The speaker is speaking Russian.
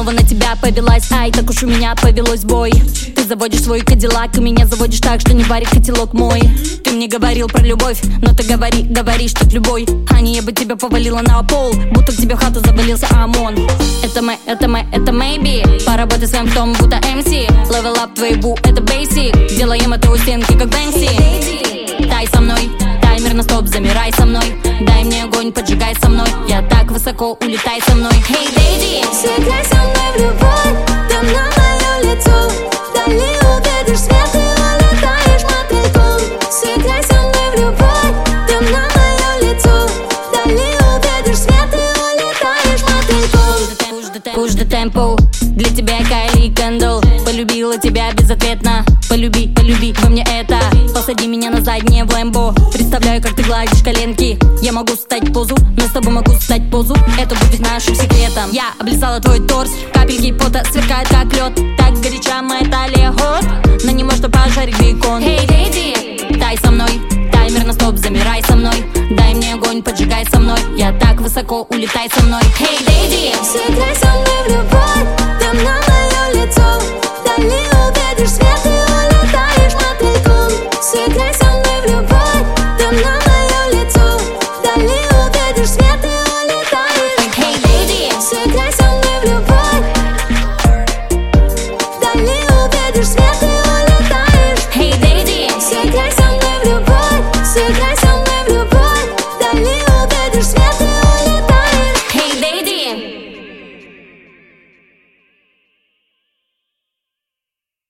снова на тебя повелась. Ай, так уж у меня повелось бой. Ты заводишь свой кадиллак, и меня заводишь так, что не варит котелок мой. Ты мне говорил про любовь, но ты говоришь, что к любой Ани я бы тебя повалила на пол, будто к тебе в хату завалился ОМОН. Это maybe. Поработай своим в том, будто MC. Level up твоей бу, это basic. Делаем это у стенки, как Бэнкси. Тай со мной, таймер на стоп, замирай со мной. Дай мне огонь, поджигай со мной. Я так высоко, улетай со мной. Hey, lady, сыграй со мной в любовь, там на мое лицо. Вдали увидишь свет, и улетаешь мотыльком. Сыграй со мной в любовь, там на мое лицо. Вдали увидишь свет, и улетаешь мотыльком. Push the tempo, для тебя Кайли Кэндл. Полюбила тебя безответно. Полюби во мне это. Посади меня на заднее в Лэмбо. Представляю, как ты гладишь коленки. Я могу стать позу, но с тобой могу стать позу. Это будет нашим секретом. Я облизала твой торс, капельки пота сверкают как лед. Так горяча моя талия ход, но не может пожарить бекон. Hey, lady, тай со мной, таймер на стоп, замирай со мной. Дай мне огонь, поджигай со мной. Я так высоко, улетай со мной. Hey, lady, сыграй со мной в любовь.